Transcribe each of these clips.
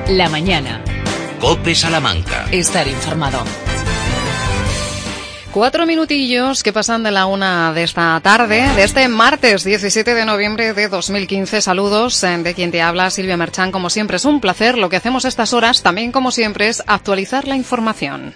La mañana. COPE Salamanca. Estar informado. 4 minutillos que pasan de la 1 de esta tarde, de este martes 17 de noviembre de 2015. Saludos de quien te habla, Silvia Merchán. Como siempre es un placer. Lo que hacemos a estas horas, también como siempre, es actualizar la información.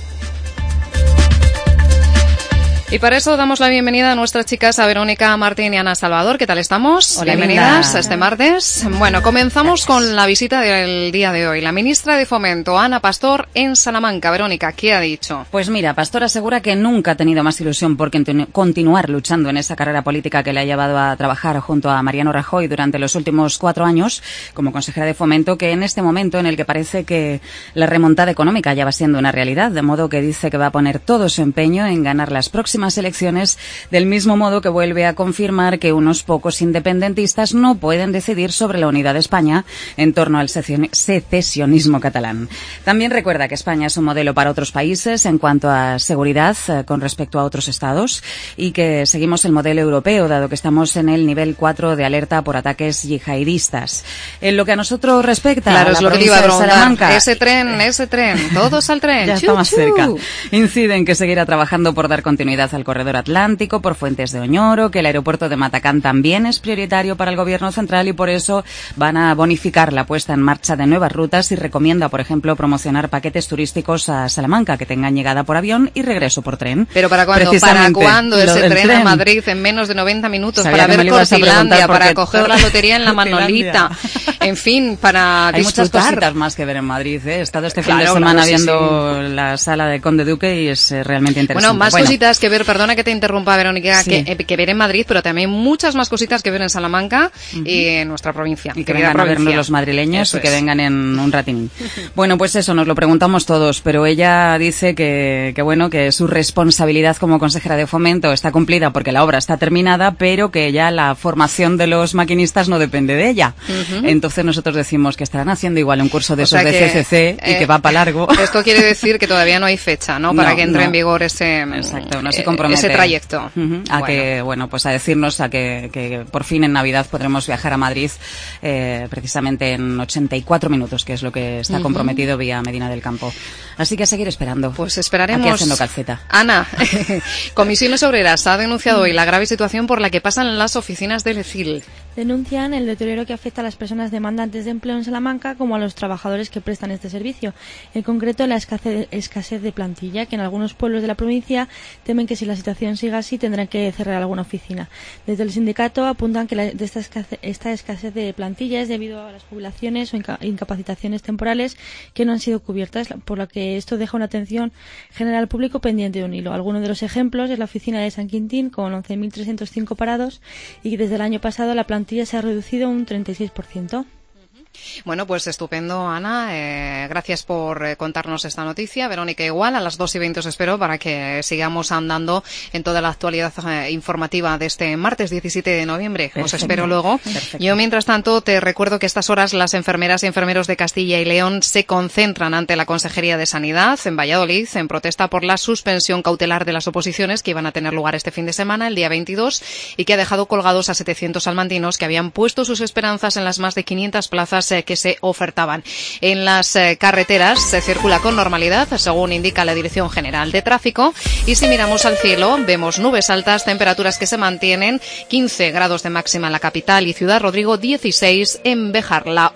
Y para eso damos la bienvenida a nuestras chicas, a Verónica Martín y Ana Salvador. ¿Qué tal estamos? Hola, bienvenidas linda. a este martes. Bueno, comenzamos con la visita del día de hoy. La ministra de Fomento, Ana Pastor, en Salamanca. Verónica, ¿qué ha dicho? Pues mira, Pastor asegura que nunca ha tenido más ilusión por continuar luchando en esa carrera política que le ha llevado a trabajar junto a Mariano Rajoy durante los últimos 4 años como consejera de Fomento, que en este momento en el que parece que la remontada económica ya va siendo una realidad, de modo que dice que va a poner todo su empeño en ganar las próximas elecciones, del mismo modo que vuelve a confirmar que unos pocos independentistas no pueden decidir sobre la unidad de España en torno al secesionismo catalán. También recuerda que España es un modelo para otros países en cuanto a seguridad con respecto a otros estados y que seguimos el modelo europeo, dado que estamos en el nivel 4 de alerta por ataques yihadistas. En lo que a nosotros respecta, claro, a la es lo que te provincia iba a de preguntar. Salamanca, Ese tren, todos al tren. ya está más cerca. Incide en que seguirá trabajando por dar continuidad al corredor atlántico por Fuentes de Oñoro, que el aeropuerto de Matacán también es prioritario para el gobierno central y por eso van a bonificar la puesta en marcha de nuevas rutas y recomienda, por ejemplo, promocionar paquetes turísticos a Salamanca que tengan llegada por avión y regreso por tren. Pero ¿para cuándo? ¿Para cuándo ese tren a Madrid en menos de 90 minutos? Sabía para ver Cortilandia, para coger todo... la lotería en la Manolita. En fin, para Hay disfrutar. muchas cositas más que ver en Madrid, ¿eh? He estado este fin de Claro, semana sí, viendo la sala de Conde Duque y es realmente interesante. Bueno, más cositas que ver, perdona que te interrumpa, Verónica, sí. que ver en Madrid, pero también muchas más cositas que ver en Salamanca y en nuestra provincia. Y que vengan a vernos los madrileños y que vengan en un ratín. Bueno, pues eso, nos lo preguntamos todos, pero ella dice que bueno, que su responsabilidad como consejera de Fomento está cumplida porque la obra está terminada, pero que ya la formación de los maquinistas no depende de ella. Entonces nosotros decimos que estarán haciendo igual un curso de esos de CCC y que va para largo. Esto quiere decir que todavía no hay fecha, ¿no? Para que entre en vigor ese, exacto, no se compromete. Ese trayecto. Que, bueno, pues a decirnos que por fin en Navidad podremos viajar a Madrid precisamente en 84 minutos, que es lo que está comprometido vía Medina del Campo. Así que a seguir esperando. Pues esperaremos. Aquí haciendo calceta. Ana, Comisiones Obreras ha denunciado hoy la grave situación por la que pasan las oficinas del ECIL. Denuncian el deterioro que afecta a las personas demandantes de empleo en Salamanca como a los trabajadores que prestan este servicio. En concreto, la escasez de plantilla, que en algunos pueblos de la provincia temen que si la situación siga así tendrán que cerrar alguna oficina. Desde el sindicato apuntan que esta escasez de plantilla es debido a las jubilaciones o incapacitaciones temporales que no han sido cubiertas, por lo que esto deja una atención general al público pendiente de un hilo. Algunos de los ejemplos es la oficina de San Quintín con 11.305 parados y que desde el año pasado la plantilla se ha reducido un 36%. Bueno, pues estupendo, Ana. Gracias por contarnos esta noticia. Verónica, igual, a las 2:20 os espero para que sigamos andando en toda la actualidad informativa de este martes 17 de noviembre. Perfecto. Os espero luego. Perfecto. Yo, mientras tanto, te recuerdo que a estas horas las enfermeras y enfermeros de Castilla y León se concentran ante la Consejería de Sanidad en Valladolid en protesta por la suspensión cautelar de las oposiciones que iban a tener lugar este fin de semana, el día 22, y que ha dejado colgados a 700 salmantinos que habían puesto sus esperanzas en las más de 500 plazas que se ofertaban. En las carreteras se circula con normalidad, según indica la Dirección General de Tráfico, y si miramos al cielo vemos nubes altas, temperaturas que se mantienen, 15 grados de máxima en la capital y Ciudad Rodrigo, 16 en Béjar, la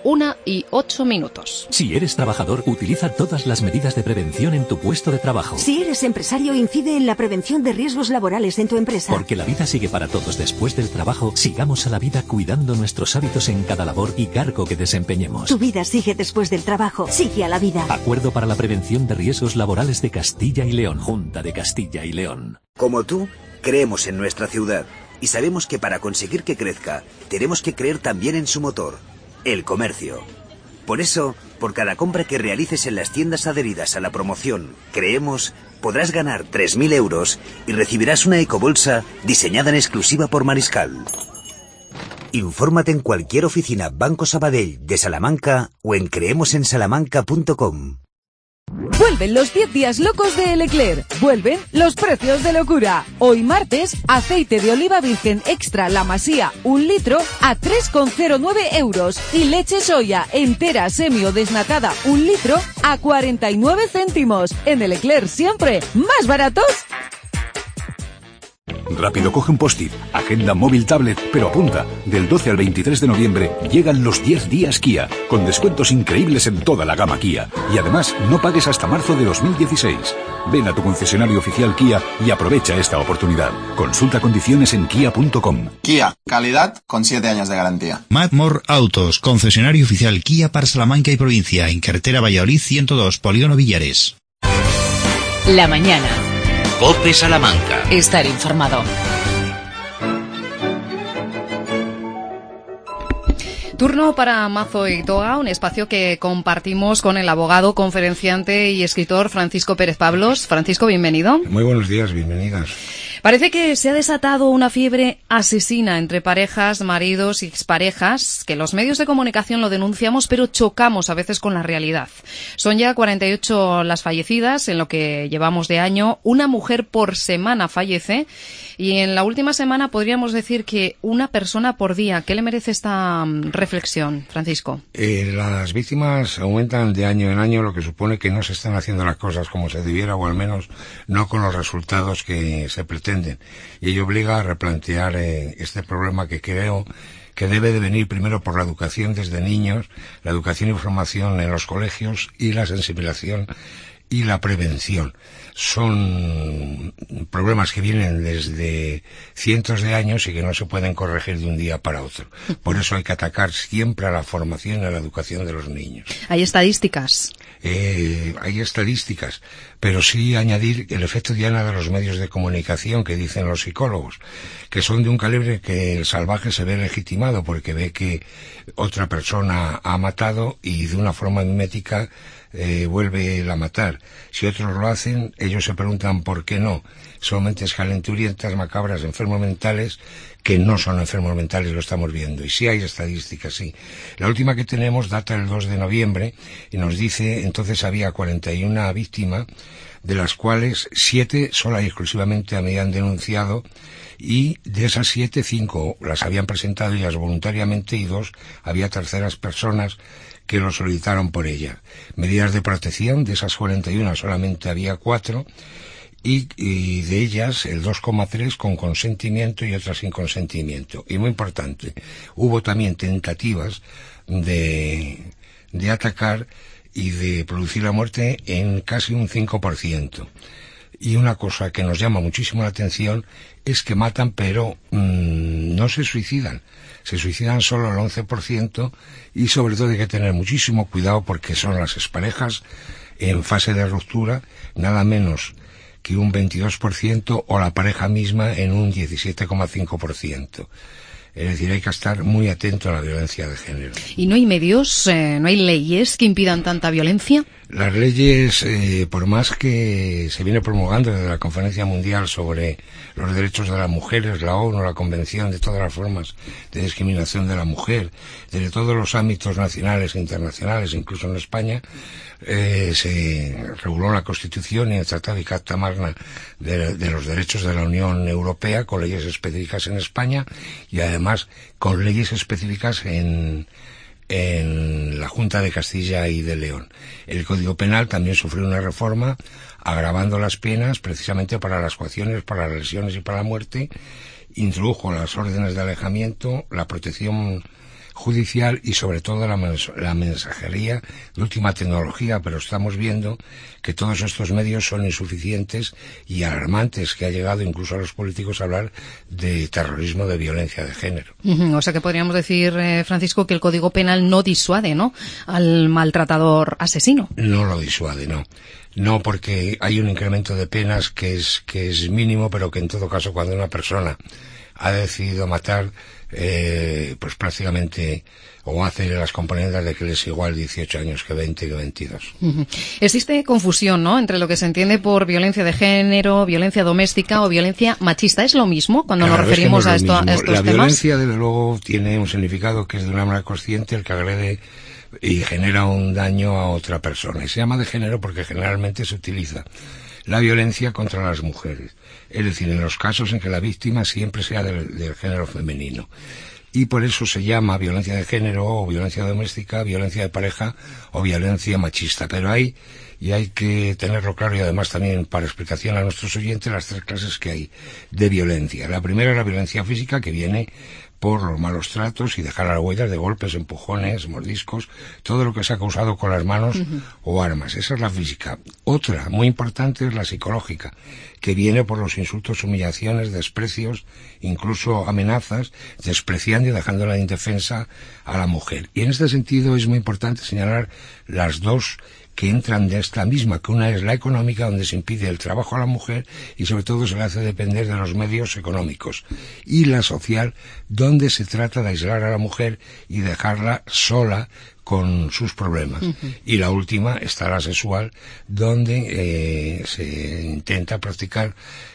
1:08. Si eres trabajador, utiliza todas las medidas de prevención en tu puesto de trabajo. Si eres empresario, incide en la prevención de riesgos laborales en tu empresa. Porque la vida sigue para todos después del trabajo, sigamos a la vida cuidando nuestros hábitos en cada labor y cargo que desempeñemos. Tu vida sigue después del trabajo. Sigue a la vida. Acuerdo para la prevención de riesgos laborales de Castilla y León. Junta de Castilla y León. Como tú, creemos en nuestra ciudad y sabemos que para conseguir que crezca, tenemos que creer también en su motor, el comercio. Por eso, por cada compra que realices en las tiendas adheridas a la promoción Creemos, podrás ganar 3.000 euros y recibirás una ecobolsa diseñada en exclusiva por Mariscal. Infórmate en cualquier oficina Banco Sabadell de Salamanca o en creemosensalamanca.com. Vuelven los 10 días locos de Leclerc. Vuelven los precios de locura. Hoy martes, aceite de oliva virgen extra La Masía, 1 litro a 3,09 euros. Y leche soya entera semi o desnatada, 1 litro a 49 céntimos. En Leclerc siempre, más baratos. Rápido, coge un post-it, agenda móvil, tablet, pero apunta, del 12 al 23 de noviembre llegan los 10 días Kia, con descuentos increíbles en toda la gama Kia. Y además, no pagues hasta marzo de 2016. Ven a tu concesionario oficial Kia y aprovecha esta oportunidad. Consulta condiciones en kia.com. Kia, calidad con 7 años de garantía. Madmore Autos, concesionario oficial Kia para Salamanca y provincia, en carretera Valladolid 102, Polígono Villares. La mañana. COPE Salamanca. Estar informado. Turno para Mazo y Toga, un espacio que compartimos con el abogado, conferenciante y escritor Francisco Pérez Pablos. Francisco, bienvenido. Muy buenos días, bienvenidas. Parece que se ha desatado una fiebre asesina entre parejas, maridos y exparejas, que los medios de comunicación lo denunciamos, pero chocamos a veces con la realidad. Son ya 48 las fallecidas en lo que llevamos de año. Una mujer por semana fallece y en la última semana podríamos decir que una persona por día. ¿Qué le merece esta reflexión, Francisco? Las víctimas aumentan de año en año, lo que supone que no se están haciendo las cosas como se debiera, o al menos no con los resultados que se pretenden. Y ello obliga a replantear este problema, que creo que debe de venir primero por la educación desde niños, la educación y formación en los colegios y la sensibilización y la prevención. Son problemas que vienen desde cientos de años y que no se pueden corregir de un día para otro. Por eso hay que atacar siempre a la formación y a la educación de los niños. ¿Hay estadísticas? Hay estadísticas, pero sí añadir el efecto diana de los medios de comunicación que dicen los psicólogos, que son de un calibre que el salvaje se ve legitimado porque ve que otra persona ha matado y de una forma mimética vuelve a matar. Si otros lo hacen, ellos se preguntan por qué no. Son mentes calenturientas, macabras, enfermos mentales, que no son enfermos mentales, lo estamos viendo. Y sí hay estadísticas, sí. La última que tenemos data del 2 de noviembre y nos dice, entonces había 41 víctimas, de las cuales 7 sola y exclusivamente habían denunciado, y de esas 7, 5 las habían presentado ellas voluntariamente y 2 había terceras personas que lo solicitaron por ella. Medidas de protección, de esas 41 solamente había 4, y de ellas el 2,3 con consentimiento y otras sin consentimiento. Y muy importante, hubo también tentativas de atacar y de producir la muerte en casi un 5%. Y una cosa que nos llama muchísimo la atención es que matan, pero no se suicidan. Se suicidan solo el 11%, y sobre todo hay que tener muchísimo cuidado porque son las exparejas en fase de ruptura, nada menos que un 22%, o la pareja misma en un 17,5%. Es decir, hay que estar muy atento a la violencia de género. ¿Y no hay medios, no hay leyes que impidan tanta violencia? Las leyes, por más que se viene promulgando desde la Conferencia Mundial sobre los derechos de las mujeres, la ONU, la Convención de todas las formas de discriminación de la mujer, desde todos los ámbitos nacionales e internacionales, incluso en España, se reguló la Constitución y el Tratado y Carta Magna de los derechos de la Unión Europea, con leyes específicas en España y además con leyes específicas en la Junta de Castilla y de León. El Código Penal también sufrió una reforma agravando las penas precisamente para las coacciones, para las lesiones y para la muerte. Introdujo las órdenes de alejamiento, la protección judicial y sobre todo la mensajería de última tecnología, pero estamos viendo que todos estos medios son insuficientes y alarmantes, que ha llegado incluso a los políticos a hablar de terrorismo, de violencia de género. O sea que podríamos decir, Francisco, que el Código Penal no disuade, ¿no?, al maltratador asesino. No lo disuade, no. No, porque hay un incremento de penas que es mínimo, pero que en todo caso cuando una persona ha decidido matar, pues prácticamente o hace las componentes de que le es igual 18 años que 20 y 22. Existe confusión, ¿no?, entre lo que se entiende por violencia de género, violencia doméstica o violencia machista. ¿Es lo mismo cuando nos referimos a estos temas? La violencia, desde luego, tiene un significado que es de una manera consciente el que agrede y genera un daño a otra persona. Y se llama de género porque generalmente se utiliza la violencia contra las mujeres, es decir, en los casos en que la víctima siempre sea del género femenino. Y por eso se llama violencia de género, o violencia doméstica, violencia de pareja o violencia machista. Pero hay que tenerlo claro, y además también para explicación a nuestros oyentes, las 3 clases que hay de violencia. La primera es la violencia física, que viene por los malos tratos y dejar las huellas de golpes, empujones, mordiscos, todo lo que se ha causado con las manos o armas. Esa es la física. Otra, muy importante, es la psicológica, que viene por los insultos, humillaciones, desprecios, incluso amenazas, despreciando y dejándola indefensa a la mujer. Y en este sentido es muy importante señalar las 2 que entran de esta misma, que una es la económica, donde se impide el trabajo a la mujer y sobre todo se le hace depender de los medios económicos, y la social, donde se trata de aislar a la mujer y dejarla sola con sus problemas. Y la última está la sexual, donde se intenta practicar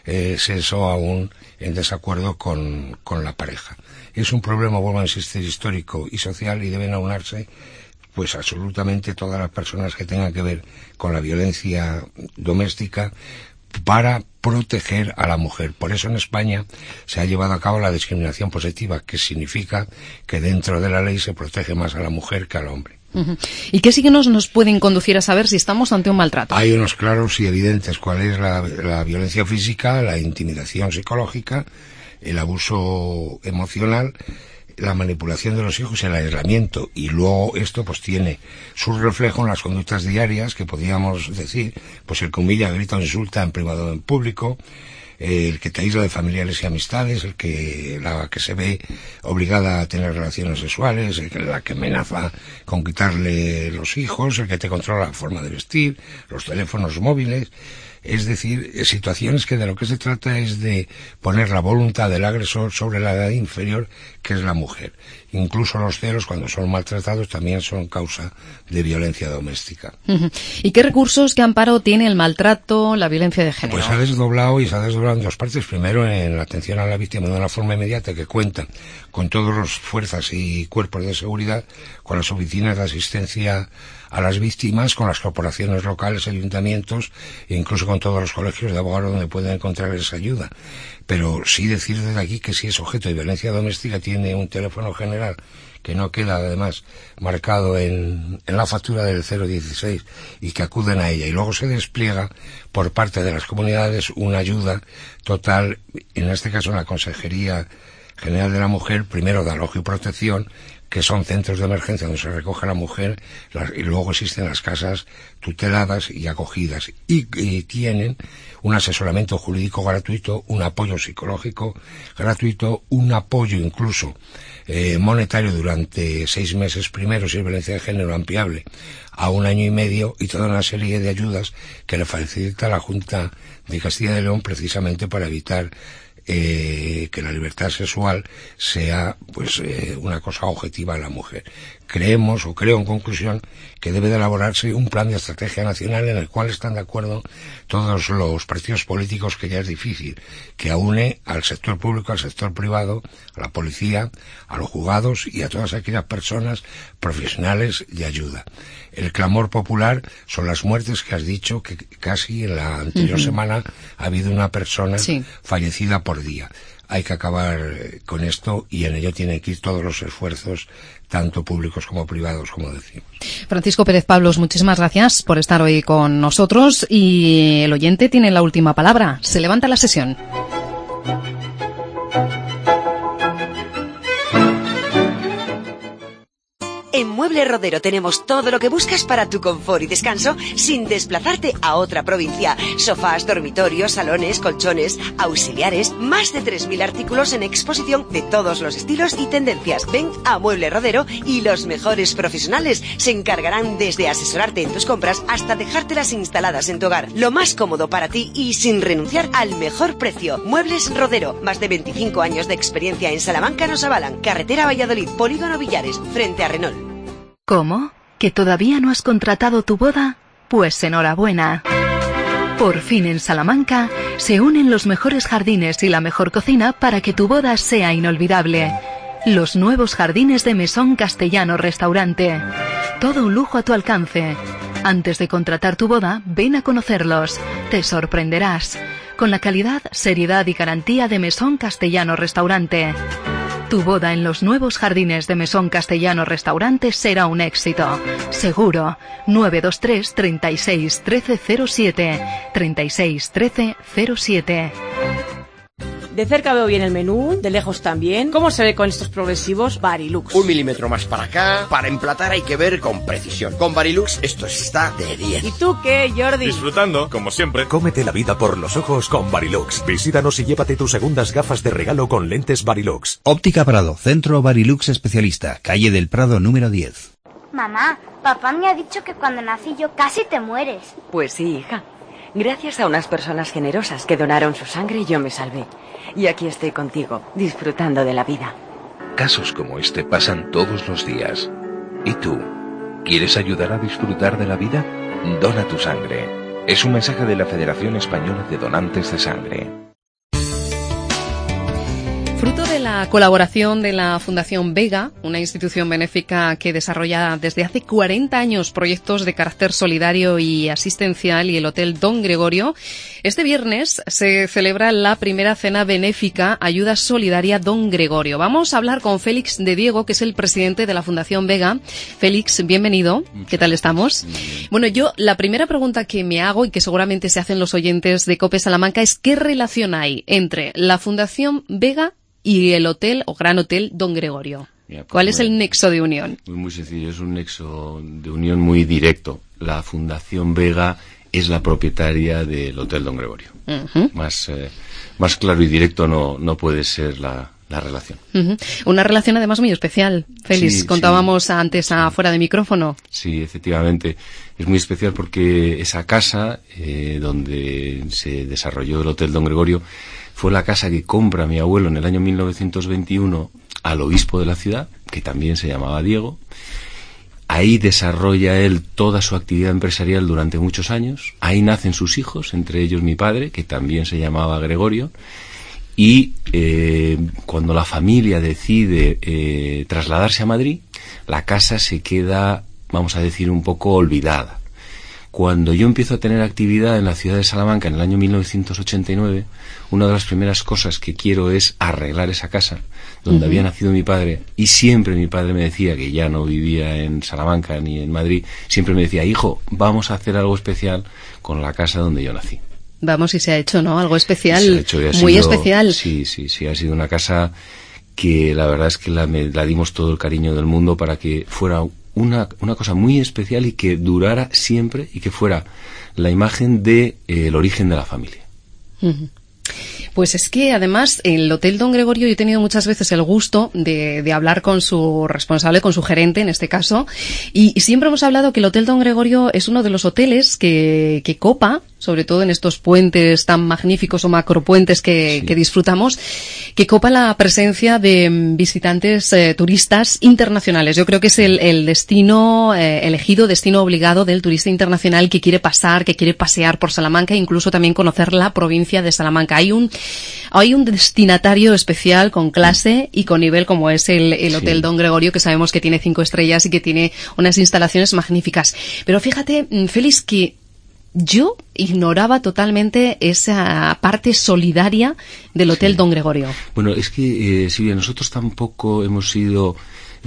sexo aún en desacuerdo con la pareja. Es un problema, vuelvo a insistir, histórico y social, y deben aunarse pues absolutamente todas las personas que tengan que ver con la violencia doméstica para proteger a la mujer. Por eso en España se ha llevado a cabo la discriminación positiva, que significa que dentro de la ley se protege más a la mujer que al hombre. ¿Y qué signos nos pueden conducir a saber si estamos ante un maltrato? Hay unos claros y evidentes. ¿Cuál es la violencia física, la intimidación psicológica, el abuso emocional, la manipulación de los hijos y el aislamiento? Y luego esto pues tiene su reflejo en las conductas diarias, que podríamos decir, pues el que humilla, grita o insulta en privado o en público, el que te aísla de familiares y amistades, la que se ve obligada a tener relaciones sexuales, la que amenaza con quitarle los hijos, el que te controla la forma de vestir, los teléfonos móviles. Es decir, situaciones que de lo que se trata es de poner la voluntad del agresor sobre la edad inferior, que es la mujer. Incluso los celos, cuando son maltratados, también son causa de violencia doméstica. ¿Y qué recursos, qué amparo tiene el maltrato, la violencia de género? Pues se ha desdoblado en 2 partes. Primero, en la atención a la víctima de una forma inmediata, que cuenta con todas las fuerzas y cuerpos de seguridad, con las oficinas de asistencia a las víctimas, con las corporaciones locales, ayuntamientos e incluso con todos los colegios de abogados donde pueden encontrar esa ayuda. Pero sí decir desde aquí que si es objeto de violencia doméstica tiene un teléfono general que no queda además marcado en la factura del 016 y que acuden a ella, y luego se despliega por parte de las comunidades una ayuda total, en este caso en la Consejería General de la Mujer, primero de alojamiento y protección, que son centros de emergencia donde se recoge a la mujer, y luego existen las casas tuteladas y acogidas, y tienen un asesoramiento jurídico gratuito, un apoyo psicológico gratuito, un apoyo incluso monetario durante 6 meses primero, si es violencia de género, ampliable a 1 año y medio, y toda una serie de ayudas que le facilita la Junta de Castilla y León, precisamente para evitar que la libertad sexual sea pues una cosa objetiva a la mujer. Creo en conclusión que debe de elaborarse un plan de estrategia nacional en el cual están de acuerdo todos los partidos políticos, que ya es difícil, que aúne al sector público, al sector privado, a la policía, a los juzgados y a todas aquellas personas profesionales de ayuda. El clamor popular son las muertes que has dicho, que casi en la anterior semana ha habido una persona fallecida por día. Hay que acabar con esto, y en ello tienen que ir todos los esfuerzos, tanto públicos como privados, como decimos. Francisco Pérez Pablos, muchísimas gracias por estar hoy con nosotros, y el oyente tiene la última palabra. Se levanta la sesión. En Mueble Rodero tenemos todo lo que buscas para tu confort y descanso sin desplazarte a otra provincia. Sofás, dormitorios, salones, colchones, auxiliares, más de 3.000 artículos en exposición de todos los estilos y tendencias. Ven a Mueble Rodero y los mejores profesionales se encargarán desde asesorarte en tus compras hasta dejártelas instaladas en tu hogar. Lo más cómodo para ti y sin renunciar al mejor precio. Muebles Rodero, más de 25 años de experiencia en Salamanca nos avalan. Carretera Valladolid, Polígono Villares, frente a Renault. ¿Cómo? ¿Que todavía no has contratado tu boda? Pues enhorabuena. Por fin en Salamanca se unen los mejores jardines y la mejor cocina para que tu boda sea inolvidable. Los nuevos jardines de Mesón Castellano Restaurante. todo un lujo a tu alcance. Antes de contratar tu boda, ven a conocerlos. Te sorprenderás. Con la calidad, seriedad y garantía de Mesón Castellano Restaurante. Tu boda en los nuevos jardines de Mesón Castellano Restaurante será un éxito. Seguro. 923 36 13 07. 36 13 07. De cerca veo bien el menú, de lejos también. ¿Cómo se ve con estos progresivos Varilux? 1 milímetro más para acá. Para emplatar hay que ver con precisión. Con Varilux esto está de 10. ¿Y tú qué, Jordi? Disfrutando, como siempre. Cómete la vida por los ojos con Varilux. Visítanos y llévate tus segundas gafas de regalo con lentes Varilux. Óptica Prado, Centro Varilux Especialista, calle del Prado número 10. Mamá, papá me ha dicho que cuando nací yo casi te mueres. Pues sí, hija. Gracias a unas personas generosas que donaron su sangre, yo me salvé. Y aquí estoy contigo, disfrutando de la vida. Casos como este pasan todos los días. ¿Y tú? ¿Quieres ayudar a disfrutar de la vida? Dona tu sangre. Es un mensaje de la Federación Española de Donantes de Sangre. Fruto de la colaboración de la Fundación Vega, una institución benéfica que desarrolla desde hace 40 años proyectos de carácter solidario y asistencial, y el Hotel Don Gregorio, este viernes se celebra la primera cena benéfica Ayuda Solidaria Don Gregorio. Vamos a hablar con Félix de Diego, que es el presidente de la Fundación Vega. Félix, bienvenido. ¿Qué tal estamos? Bueno, yo la primera pregunta que me hago y que seguramente se hacen los oyentes de COPE Salamanca es ¿qué relación hay entre la Fundación Vega y el hotel o Gran Hotel Don Gregorio? ¿Cuál es el nexo de unión? Muy sencillo, es un nexo de unión muy directo. La Fundación Vega es la propietaria del Hotel Don Gregorio. Más claro y directo no puede ser la relación. Una relación además muy especial. Félix, sí, contábamos antes fuera de micrófono. Sí, efectivamente. Es muy especial porque esa casa donde se desarrolló el Hotel Don Gregorio fue la casa que compra mi abuelo en el año 1921 al obispo de la ciudad, que también se llamaba Diego. Ahí desarrolla él toda su actividad empresarial durante muchos años. Ahí nacen sus hijos, entre ellos mi padre, que también se llamaba Gregorio. Y cuando la familia decide trasladarse a Madrid, la casa se queda, vamos a decir, un poco olvidada. Cuando yo empiezo a tener actividad en la ciudad de Salamanca en el año 1989, una de las primeras cosas que quiero es arreglar esa casa donde había nacido mi padre, y siempre mi padre me decía, que ya no vivía en Salamanca ni en Madrid, siempre me decía, hijo, vamos a hacer algo especial con la casa donde yo nací. Vamos, y se ha hecho, ¿no? Algo especial, muy especial. Sí, ha sido una casa que la verdad es que la dimos todo el cariño del mundo para que fuera una cosa muy especial y que durara siempre y que fuera la imagen de el origen de la familia. Pues es que además el Hotel Don Gregorio, yo he tenido muchas veces el gusto de hablar con su responsable, con su gerente en este caso, y siempre hemos hablado que el Hotel Don Gregorio es uno de los hoteles que copa, sobre todo en estos puentes tan magníficos o macropuentes que disfrutamos, que copa la presencia de visitantes turistas internacionales. Yo creo que es el destino elegido, destino obligado del turista internacional que quiere pasar, que quiere pasear por Salamanca e incluso también conocer la provincia de Salamanca. Hay un destinatario especial con clase y con nivel como es el Hotel Don Gregorio, que sabemos que tiene 5 estrellas y que tiene unas instalaciones magníficas. Pero fíjate, Félix, que yo ignoraba totalmente esa parte solidaria del Hotel Don Gregorio. Bueno, es que, Silvia, nosotros tampoco hemos sido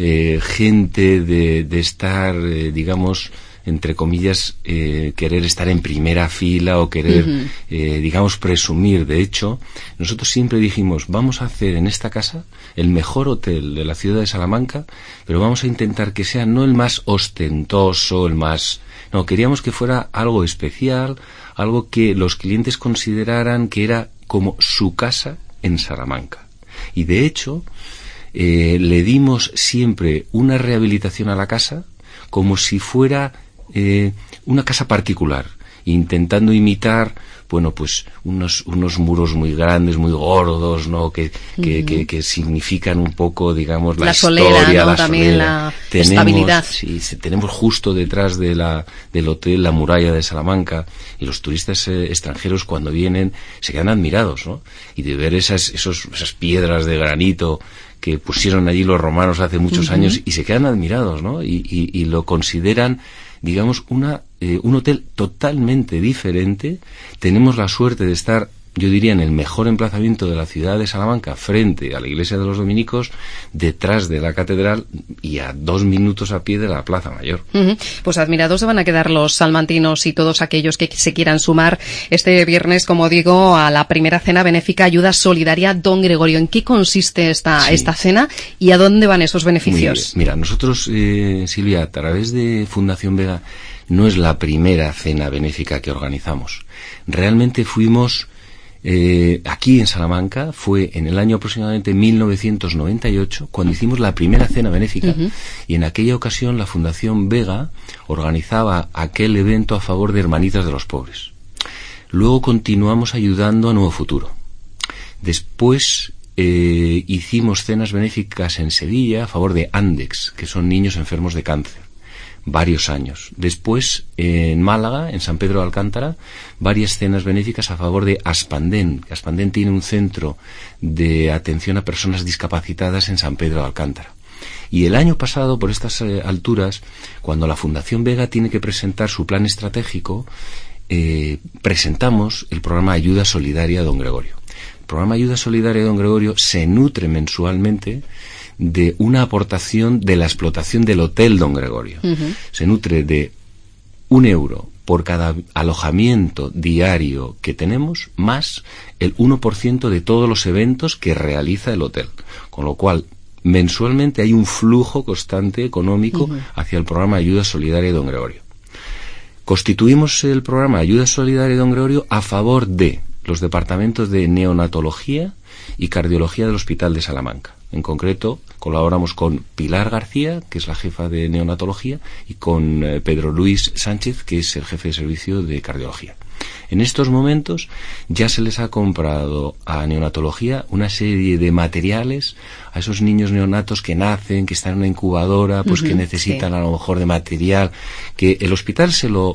gente de estar, digamos, entre comillas, querer estar en primera fila o querer, digamos, presumir. De hecho, nosotros siempre dijimos, vamos a hacer en esta casa el mejor hotel de la ciudad de Salamanca, pero vamos a intentar que sea no el más ostentoso, el más... No, queríamos que fuera algo especial, algo que los clientes consideraran que era como su casa en Salamanca. Y de hecho, le dimos siempre una rehabilitación a la casa como si fuera una casa particular, intentando imitar, bueno, pues unos muros muy grandes, muy gordos, ¿no? Que significan un poco, digamos, la solera, historia, ¿no? la También solera. La estabilidad. Sí, tenemos justo detrás del hotel la muralla de Salamanca, y los turistas extranjeros cuando vienen se quedan admirados, ¿no? Y de ver esas piedras de granito que pusieron allí los romanos hace muchos años, y se quedan admirados, ¿no? Y lo consideran, digamos, un hotel totalmente diferente. Tenemos la suerte de estar, yo diría, en el mejor emplazamiento de la ciudad de Salamanca, frente a la iglesia de los dominicos, detrás de la catedral y a 2 minutos a pie de la Plaza Mayor. Pues admirados se van a quedar los salmantinos y todos aquellos que se quieran sumar este viernes, como digo, a la primera cena benéfica Ayuda Solidaria Don Gregorio. ¿En qué consiste esta cena y a dónde van esos beneficios? Mira, nosotros, Silvia, a través de Fundación Vega, no es la primera cena benéfica que organizamos. Realmente fuimos... aquí en Salamanca fue en el año aproximadamente 1998 cuando hicimos la primera cena benéfica, y en aquella ocasión la Fundación Vega organizaba aquel evento a favor de Hermanitas de los Pobres. Luego continuamos ayudando a Nuevo Futuro. Después hicimos cenas benéficas en Sevilla a favor de Andex, que son niños enfermos de cáncer, varios años. Después, en Málaga, en San Pedro de Alcántara, varias cenas benéficas a favor de Aspandén. Aspandén tiene un centro de atención a personas discapacitadas en San Pedro de Alcántara. Y el año pasado, por estas alturas, cuando la Fundación Vega tiene que presentar su plan estratégico, presentamos el programa Ayuda Solidaria Don Gregorio. El programa Ayuda Solidaria Don Gregorio se nutre mensualmente de una aportación de la explotación del Hotel Don Gregorio. Se nutre de €1 por cada alojamiento diario que tenemos, más el 1% de todos los eventos que realiza el hotel. Con lo cual, mensualmente hay un flujo constante económico hacia el programa Ayuda Solidaria Don Gregorio. Constituimos el programa Ayuda Solidaria Don Gregorio a favor de los departamentos de neonatología y cardiología del Hospital de Salamanca. En concreto, colaboramos con Pilar García, que es la jefa de neonatología, y con Pedro Luis Sánchez, que es el jefe de servicio de cardiología. En estos momentos ya se les ha comprado a neonatología una serie de materiales a esos niños neonatos que nacen, que están en una incubadora, pues que necesitan a lo mejor de material, que el hospital se lo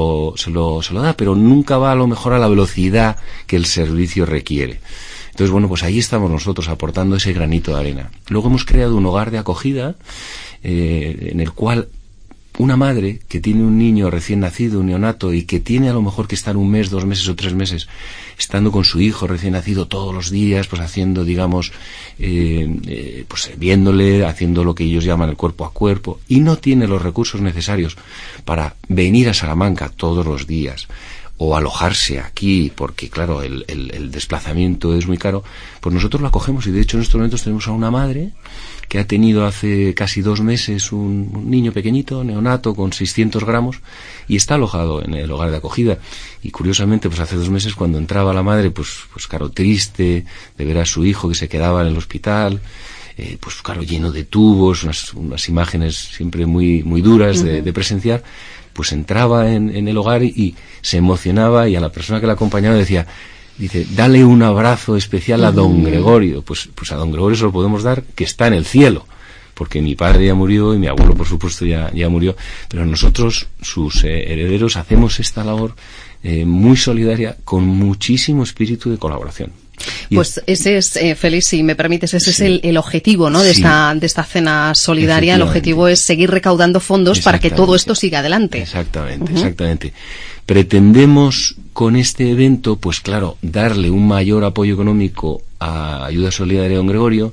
da, pero nunca va a lo mejor a la velocidad que el servicio requiere. Entonces, bueno, pues ahí estamos nosotros aportando ese granito de arena. Luego hemos creado un hogar de acogida en el cual una madre que tiene un niño recién nacido, un neonato, y que tiene a lo mejor que estar 1 mes, 2 meses o 3 meses estando con su hijo recién nacido todos los días, pues haciendo, digamos, pues viéndole, haciendo lo que ellos llaman el cuerpo a cuerpo, y no tiene los recursos necesarios para venir a Salamanca todos los días o alojarse aquí, porque claro, el desplazamiento es muy caro, pues nosotros lo acogemos. Y de hecho en estos momentos tenemos a una madre que ha tenido hace casi 2 meses un niño pequeñito, neonato, con 600 gramos, y está alojado en el hogar de acogida. Y curiosamente, pues hace 2 meses cuando entraba la madre, pues claro, triste de ver a su hijo que se quedaba en el hospital, pues claro, lleno de tubos, unas imágenes siempre muy duras de presenciar. Pues entraba en el hogar y se emocionaba, y a la persona que la acompañaba dice, dale un abrazo especial a Don Gregorio. Pues a Don Gregorio se lo podemos dar, que está en el cielo, porque mi padre ya murió y mi abuelo, por supuesto, ya murió, pero nosotros, sus herederos, hacemos esta labor muy solidaria, con muchísimo espíritu de colaboración. Pues ese es, Félix, si me permites, ese es el objetivo, ¿no?, de esta cena solidaria. El objetivo es seguir recaudando fondos para que todo esto siga adelante. Exactamente. Pretendemos con este evento, pues claro, darle un mayor apoyo económico a Ayuda Solidaria Don Gregorio.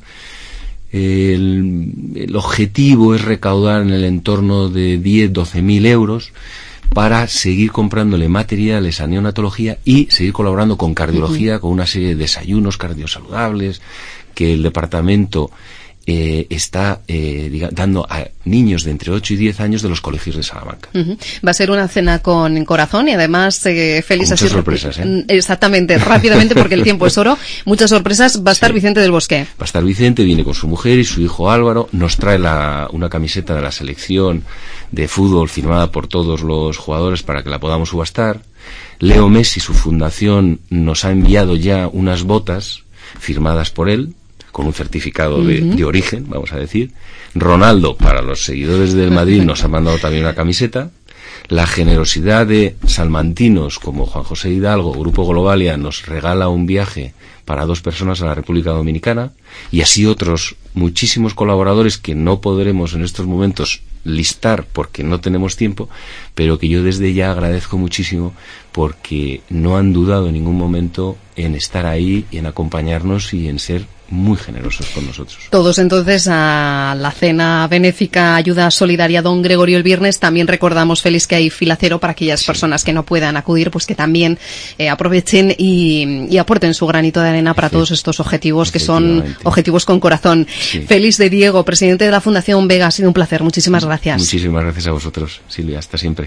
El objetivo es recaudar en el entorno de 10-12.000 euros para seguir comprándole materiales a neonatología y seguir colaborando con cardiología, con una serie de desayunos cardiosaludables que el departamento está dando a niños de entre 8 y 10 años de los colegios de Salamanca. Va a ser una cena con corazón y además, Félix, muchas sorpresas, exactamente, rápidamente, porque el tiempo es oro. Muchas sorpresas. Va a estar Vicente del Bosque. Va a estar Vicente, viene con su mujer y su hijo Álvaro. Nos trae una camiseta de la selección de fútbol firmada por todos los jugadores para que la podamos subastar. Leo Messi, su fundación, nos ha enviado ya unas botas firmadas por él, con un certificado de origen, vamos a decir. Ronaldo, para los seguidores del Madrid, nos ha mandado también una camiseta. La generosidad de salmantinos como Juan José Hidalgo, Grupo Globalia, nos regala un viaje para 2 personas a la República Dominicana, y así otros muchísimos colaboradores que no podremos en estos momentos listar porque no tenemos tiempo, pero que yo desde ya agradezco muchísimo porque no han dudado en ningún momento en estar ahí y en acompañarnos y en ser muy generosos con nosotros. Todos entonces a la cena benéfica Ayuda Solidaria Don Gregorio el viernes. También recordamos, Félix, que hay fila cero para aquellas personas que no puedan acudir, pues que también aprovechen y aporten su granito de arena para todos estos objetivos que son objetivos con corazón. Sí. Félix de Diego, presidente de la Fundación Vega, ha sido un placer. Muchísimas gracias. Muchísimas gracias a vosotros, Silvia. Hasta siempre.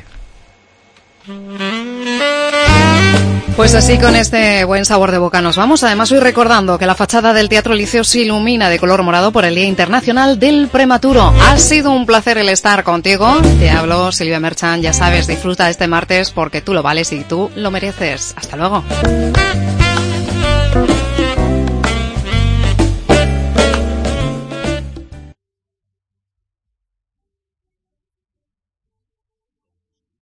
Pues así, con este buen sabor de boca nos vamos. Además, hoy recordando que la fachada del Teatro Liceo se ilumina de color morado por el Día Internacional del Prematuro. Ha sido un placer el estar contigo. Te hablo, Silvia Merchan. Ya sabes, disfruta este martes porque tú lo vales y tú lo mereces. Hasta luego.